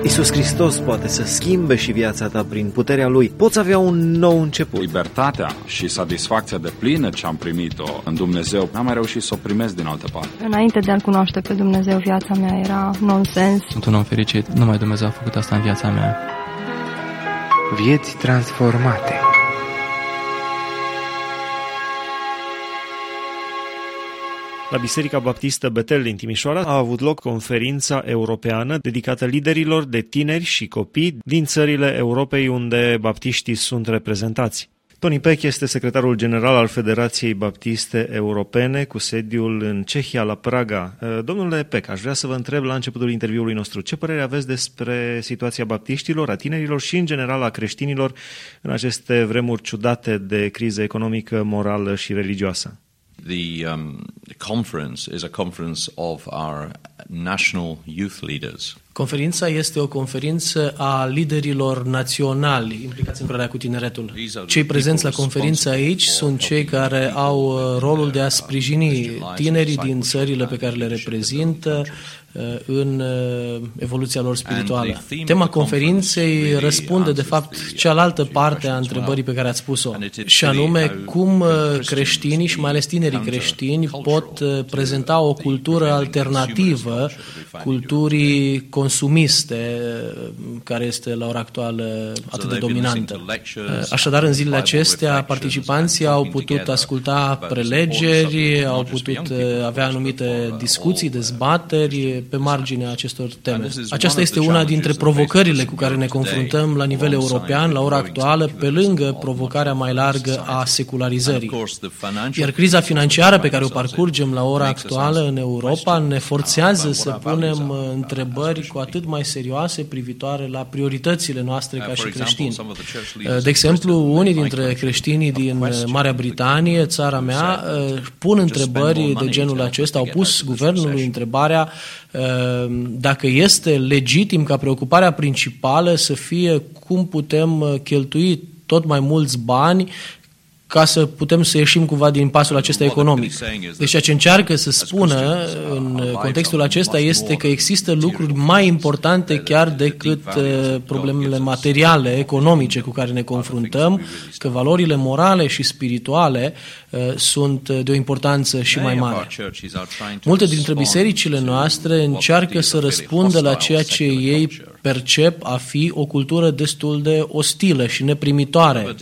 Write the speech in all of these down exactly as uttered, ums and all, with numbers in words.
Iisus Hristos poate să schimbe și viața ta prin puterea Lui. Poți avea un nou început. Libertatea și satisfacția deplină ce am primit-o în Dumnezeu, n-am mai reușit să o primesc din altă parte. Înainte de a-L cunoaște pe Dumnezeu, viața mea era nonsens. Sunt un om fericit. Numai Dumnezeu a făcut asta în viața mea. Vieți transformate. La Biserica Baptistă Betel din Timișoara a avut loc conferința europeană dedicată liderilor de tineri și copii din țările Europei unde baptiștii sunt reprezentați. Tony Peck este secretarul general al Federației Baptiste Europene cu sediul în Cehia, la Praga. Domnule Peck, aș vrea să vă întreb la începutul interviului nostru, ce părere aveți despre situația baptiștilor, a tinerilor și în general a creștinilor în aceste vremuri ciudate de criză economică, morală și religioasă? The um, conference is a conference of our national youth leaders. Conferința este o conferință a liderilor naționali implicați în lucrarea cu tineretul. Cei prezenți la conferință aici sunt cei care au rolul de a sprijini tinerii din țările pe care le reprezintă în evoluția lor spirituală. Tema conferinței răspunde, de fapt, cealaltă parte a întrebării pe care ați spus-o, și anume cum creștinii și mai ales tinerii creștini pot prezenta o cultură alternativă culturii consumiste, care este la ora actuală atât de dominantă. Așadar, în zilele acestea, participanții au putut asculta prelegeri, au putut avea anumite discuții, dezbateri pe marginea acestor teme. Aceasta este una dintre provocările cu care ne confruntăm la nivel european, la ora actuală, pe lângă provocarea mai largă a secularizării. Iar criza financiară pe care o parcurgem la ora actuală în Europa ne forțează să punem întrebări cu atât mai serioase privitoare la prioritățile noastre ca și creștini. De exemplu, unii dintre creștinii din Marea Britanie, țara mea, pun întrebări de genul acesta, au pus guvernului întrebarea dacă este legitim ca preocuparea principală să fie cum putem cheltui tot mai mulți bani ca să putem să ieșim cumva din pasul acesta economic. Deci ceea ce încearcă să spună în contextul acesta este că există lucruri mai importante chiar decât problemele materiale, economice cu care ne confruntăm, că valorile morale și spirituale sunt de o importanță și mai mare. Multe dintre bisericile noastre încearcă să răspundă la ceea ce ei percep a fi o cultură destul de ostilă și neprimitoare.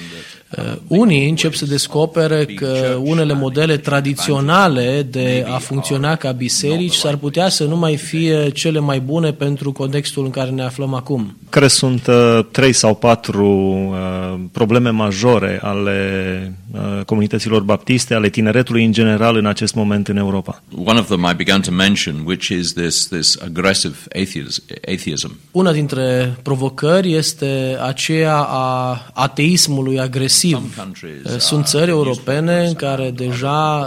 Unii încep să descopere că unele modele tradiționale de a funcționa ca biserici s-ar putea să nu mai fie cele mai bune pentru contextul în care ne aflăm acum. Care sunt uh, trei sau patru uh, probleme majore ale uh, comunităților baptiste, ale tineretului în general în acest moment în Europa? One of them I began to mention, which is this this aggressive atheism. Una dintre provocări este aceea a ateismului agresiv. Sunt țări europene în care deja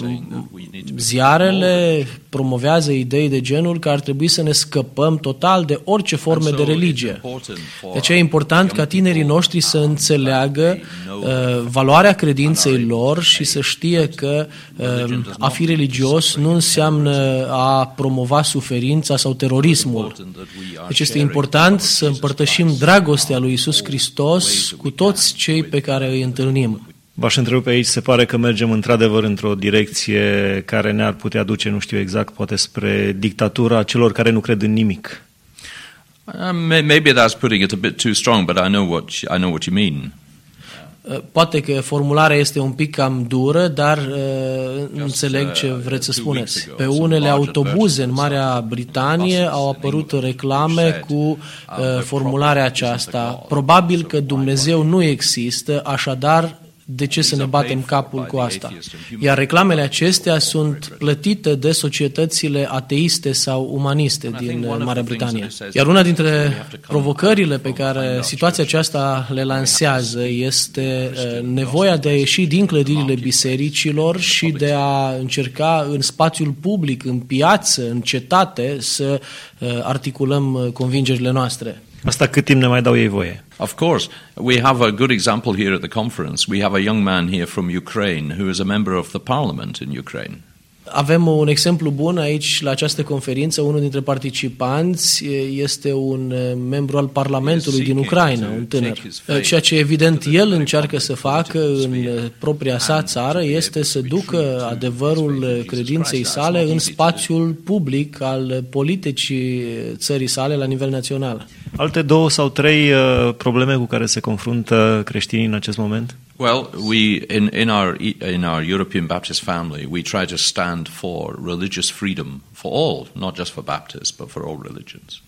ziarele promovează idei de genul că ar trebui să ne scăpăm total de orice forme de religie. De aceea e important ca tinerii noștri să înțeleagă uh, valoarea credinței lor și să știe că uh, a fi religios nu înseamnă a promova suferința sau terorismul. Deci este important să împărtășim dragostea lui Iisus Hristos cu toți cei pe care îi întâlnim. V-aș întreba pe aici, se pare că mergem într-adevăr într-o direcție care ne-ar putea duce, nu știu exact, poate spre dictatura celor care nu cred în nimic. Uh, maybe that's putting it a bit too strong, but I know what I know what you mean. Poate că formularea este un pic cam dură, dar uh, înțeleg ce vreți să spuneți. Pe unele autobuze în Marea Britanie au apărut reclame cu uh, formularea aceasta. Probabil că Dumnezeu nu există, așadar de ce să ne batem capul cu asta? Iar reclamele acestea sunt plătite de societățile ateiste sau umaniste din Marea Britanie. Iar una dintre provocările pe care situația aceasta le lansează este nevoia de a ieși din clădirile bisericilor și de a încerca în spațiul public, în piață, în cetate, să articulăm convingerile noastre. Asta cât timp ne mai dau ei voie? Of course, we have a good example here at the conference. We have a young man here from Ukraine who is a member of the parliament in Ukraine. Avem un exemplu bun aici la această conferință. Unul dintre participanți este un membru al Parlamentului din Ucraina, un tânăr. Ceea ce evident el încearcă să facă în propria sa țară este să ducă adevărul credinței sale în spațiul public al politicii țării sale la nivel național. Alte două sau trei uh, probleme cu care se confruntă creștinii în acest moment? Well, we in in our in our European Baptist family, we try to stand for religious freedom for all, not just for Baptists, but for all religions.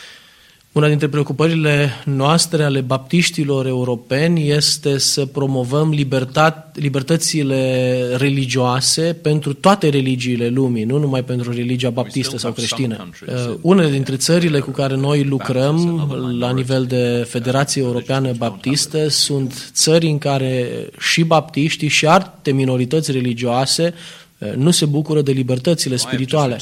Una dintre preocupările noastre ale baptiștilor europeni este să promovăm libertate, libertățile religioase pentru toate religiile lumii, nu numai pentru religia baptistă sau creștină. Uh, unele dintre țările cu care noi lucrăm la nivel de Federație Europeană Baptistă sunt țări în care și baptiștii și alte minorități religioase nu se bucură de libertățile spirituale.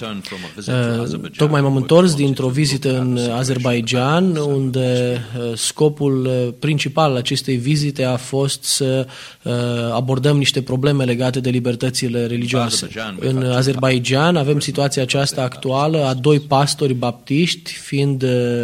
Tocmai m-am întors dintr-o vizită în Azerbaidjan, unde scopul principal al acestei vizite a fost să abordăm niște probleme legate de libertățile religioase. În Azerbaidjan avem situația aceasta actuală a doi pastori baptiști fiind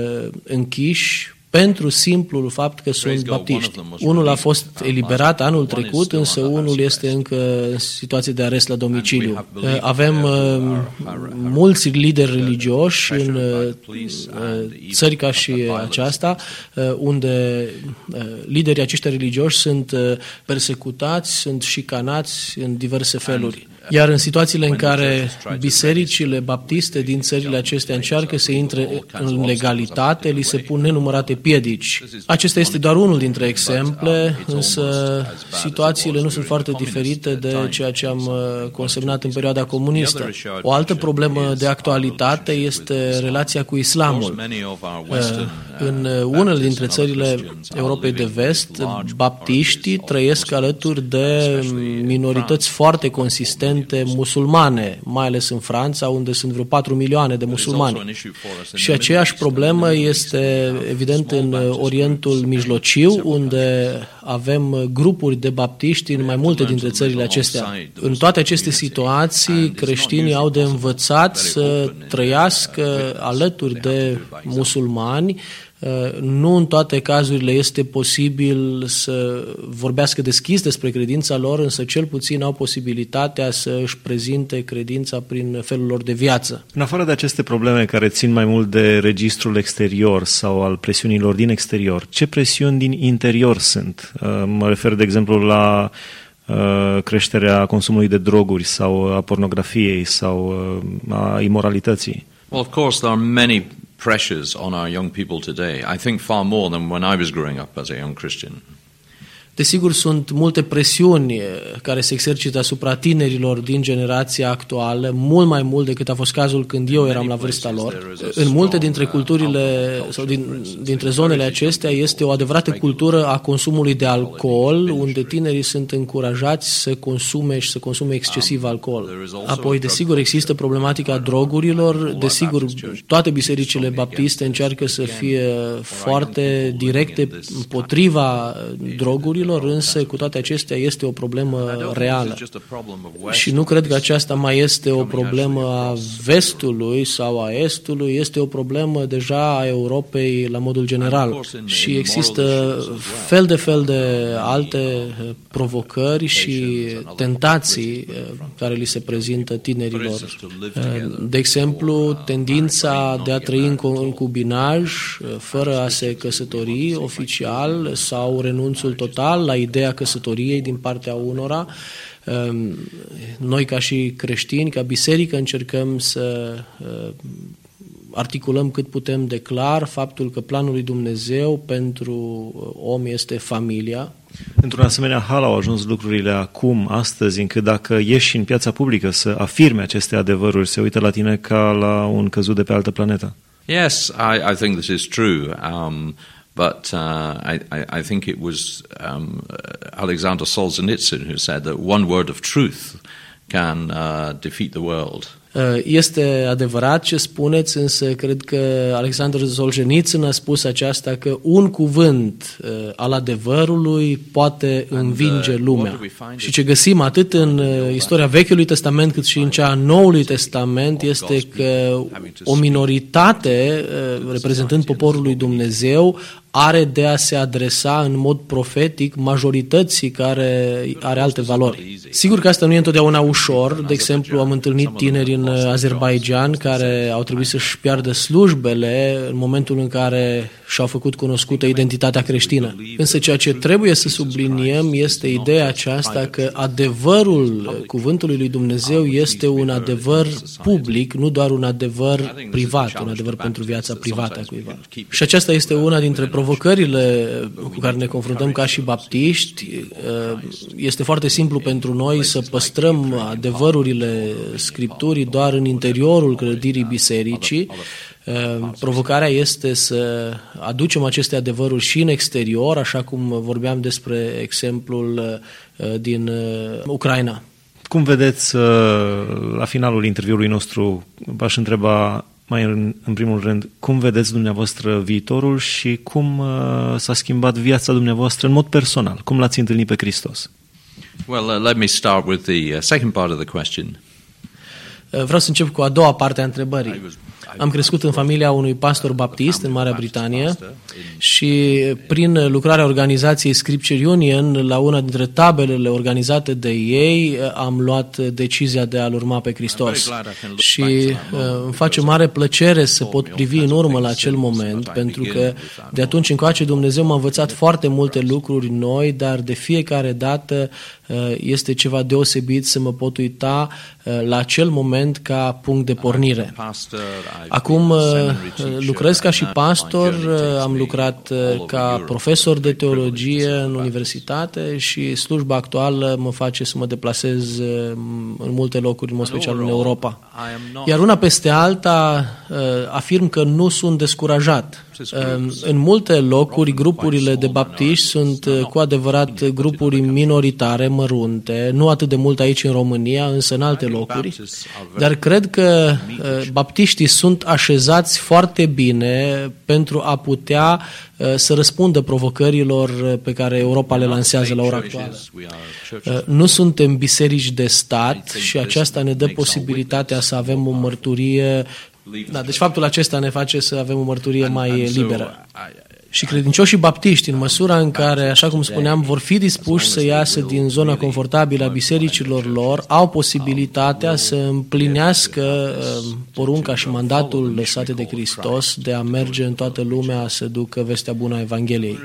închiși pentru simplul fapt că sunt baptiști. Unul a fost eliberat anul trecut, însă unul este încă în situație de arest la domiciliu. Avem uh, mulți lideri religioși în uh, țări ca și aceasta, uh, unde uh, liderii aceștia religioși sunt uh, persecutați, sunt șicanați în diverse feluri. Iar în situațiile în care bisericile baptiste din țările acestea încearcă să intre în legalitate, li se pun nenumărate piedici. Acesta este doar unul dintre exemple, însă situațiile nu sunt foarte diferite de ceea ce am consemnat în perioada comunistă. O altă problemă de actualitate este relația cu islamul. În unele dintre țările Europei de Vest, baptiștii trăiesc alături de minorități foarte consistente musulmane, mai ales în Franța, unde sunt vreo patru milioane de musulmani. Și aceeași problemă este evident în Orientul Mijlociu, unde avem grupuri de baptiști în mai multe dintre țările acestea. În toate aceste situații, creștinii au de învățat să trăiască alături de musulmani. Nu în toate cazurile este posibil să vorbească deschis despre credința lor, însă cel puțin au posibilitatea să își prezinte credința prin felul lor de viață. În afară de aceste probleme care țin mai mult de registrul exterior sau al presiunilor din exterior, ce presiuni din interior sunt? Mă refer, de exemplu, la creșterea consumului de droguri sau a pornografiei sau a imoralității. Well, of course, there are many pressures on our young people today. I think far more than when I was growing up as a young Christian. Desigur, sunt multe presiuni care se exercită asupra tinerilor din generația actuală, mult mai mult decât a fost cazul când eu eram la vârsta lor. În multe dintre culturile sau din, dintre zonele acestea este o adevărată cultură a consumului de alcool, unde tinerii sunt încurajați să consume și să consume excesiv alcool. Apoi, desigur, există problematica drogurilor. Desigur, toate bisericile baptiste încearcă să fie foarte directe împotriva drogurilor, însă cu toate acestea este o problemă reală. Și nu cred că aceasta mai este o problemă a vestului sau a estului, este o problemă deja a Europei la modul general. Și există fel de fel de alte provocări și tentații care li se prezintă tinerilor. De exemplu, tendința de a trăi în concubinaj fără a se căsători oficial sau renunțul total la ideea căsătoriei din partea unora. Noi ca și creștini, ca biserică, încercăm să articulăm cât putem de clar faptul că planul lui Dumnezeu pentru om este familia. Într-un asemenea hal au ajuns lucrurile acum, astăzi, încât dacă ieși în piața publică să afirme aceste adevăruri, se uită la tine ca la un căzut de pe altă planetă. Yes, I, I think this is true. Um, But uh, I, I, I think it was um, Alexander Solzhenitsyn who said that one word of truth can uh, defeat the world. Este adevărat ce spuneți, însă cred că Alexander Solzhenitsyn a spus aceasta, că un cuvânt al adevărului poate învinge lumea. Și ce găsim atât în istoria Vechiului Testament cât și în cea a Noului Testament este că o minoritate, reprezentând poporul lui Dumnezeu, are de a se adresa în mod profetic majorității care are alte valori. Sigur că asta nu e întotdeauna ușor. De exemplu, am întâlnit tineri în Azerbaijan care au trebuit să-și piardă slujbele în momentul în care și-au făcut cunoscută identitatea creștină. Însă ceea ce trebuie să subliniem este ideea aceasta că adevărul cuvântului lui Dumnezeu este un adevăr public, nu doar un adevăr privat, un adevăr pentru viața privată a cuiva. Și aceasta este una dintre provocările cu care ne confruntăm ca și baptiști. Este foarte simplu pentru noi să păstrăm adevărurile Scripturii doar în interiorul clădirii bisericii. Provocarea este să aducem aceste adevăruri și în exterior, așa cum vorbeam despre exemplul din Ucraina. Cum vedeți, la finalul interviului nostru, v-aș întreba mai în, în primul rând, cum vedeți dumneavoastră viitorul și cum uh, s-a schimbat viața dumneavoastră în mod personal? Cum l-ați întâlnit pe Hristos? Well, uh, let me start with the uh, second part of the question. Vreau să încep cu a doua parte a întrebării. Am crescut în familia unui pastor baptist în Marea Britanie și prin lucrarea organizației Scripture Union, la una dintre tabelele organizate de ei, am luat decizia de a-L urma pe Hristos. Și îmi face mare plăcere să pot privi în urmă la acel moment, pentru că de atunci încoace Dumnezeu m-a învățat foarte multe lucruri noi, dar de fiecare dată este ceva deosebit să mă pot uita la acel moment ca punct de pornire. Acum lucrez ca și pastor, am lucrat ca profesor de teologie în universitate și slujba actuală mă face să mă deplasez în multe locuri, în mod special în Europa. Iar una peste alta afirm că nu sunt descurajat. În multe locuri, grupurile de baptiști sunt cu adevărat grupuri minoritare, mărunte, nu atât de mult aici în România, însă în alte locuri, dar cred că baptiștii sunt așezați foarte bine pentru a putea să răspundă provocărilor pe care Europa le lansează la ora actuală. Nu suntem biserici de stat și aceasta ne dă posibilitatea să avem o mărturie. Da, deci faptul acesta ne face să avem o mărturie mai liberă. Și credincioșii baptiști, în măsura în care, așa cum spuneam, vor fi dispuși să iasă din zona confortabilă a bisericilor lor, au posibilitatea să împlinească porunca și mandatul lăsate de Hristos de a merge în toată lumea să ducă vestea bună a Evangheliei.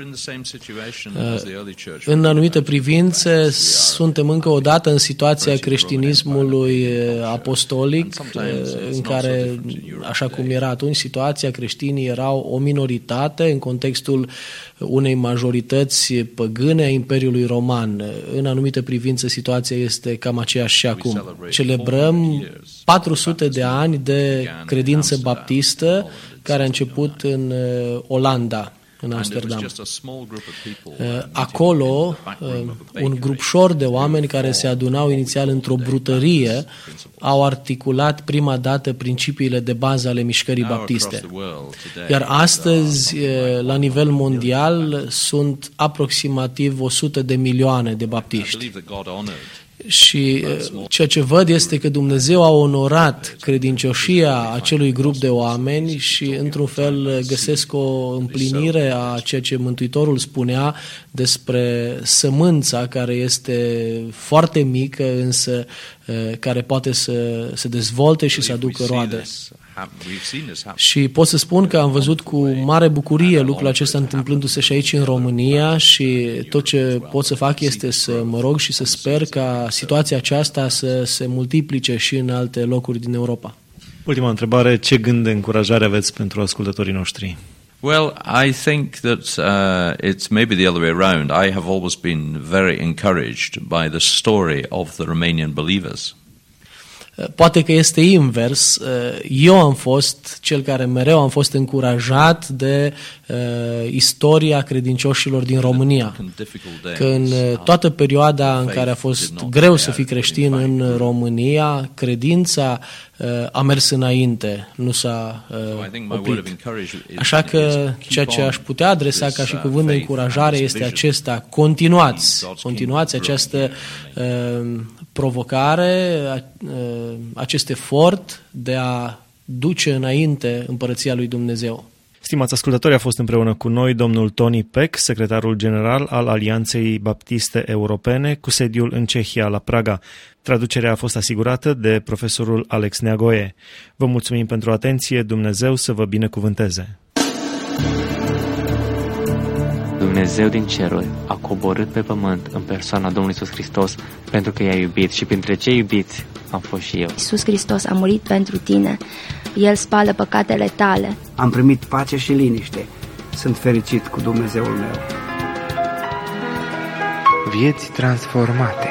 În anumite privințe, suntem încă o dată în situația creștinismului apostolic, în care, așa cum era atunci situația, creștinii erau o minoritate în contextul unei majorități păgâne a Imperiului Roman. În anumite privințe situația este cam aceeași și acum. Celebrăm patru sute de ani de credință baptistă care a început în Olanda, în Amsterdam. Acolo, un grupșor de oameni care se adunau inițial într-o brutărie au articulat prima dată principiile de bază ale mișcării baptiste. Iar astăzi, la nivel mondial, sunt aproximativ o sută de milioane de baptiști. Și ceea ce văd este că Dumnezeu a onorat credincioșia acelui grup de oameni și, într-un fel, găsesc o împlinire a ceea ce Mântuitorul spunea despre sămânța care este foarte mică, însă care poate să se dezvolte și să aducă roade. Și pot să spun că am văzut cu mare bucurie lucrul acesta întâmplându-se și aici în România și tot ce pot să fac este să mă rog și să sper ca situația aceasta să se multiplice și în alte locuri din Europa. Ultima întrebare, ce gând de încurajare aveți pentru ascultătorii noștri? Well, I think that uh, it's maybe the other way around. I have always been very encouraged by the story of the Romanian believers. Poate că este invers. Eu am fost cel care mereu am fost încurajat de uh, istoria credincioșilor din România. Că în toată perioada în care a fost greu să fii creștin în România, credința a mers înainte, nu s-a oprit. Așa că ceea ce aș putea adresa ca și cuvânt de încurajare este acesta: continuați, continuați această provocare, acest efort de a duce înainte împărăția lui Dumnezeu. Stimați ascultători, a fost împreună cu noi domnul Tony Peck, secretarul general al Alianței Baptiste Europene, cu sediul în Cehia, la Praga. Traducerea a fost asigurată de profesorul Alex Neagoe. Vă mulțumim pentru atenție, Dumnezeu să vă binecuvânteze! Dumnezeu din ceruri a coborât pe pământ în persoana Domnului Iisus Hristos pentru că i-a iubit și printre cei iubiți am fost și eu. Iisus Hristos a murit pentru tine. El spală păcatele tale. Am primit pace și liniște. Sunt fericit cu Dumnezeul meu. Vieți transformate.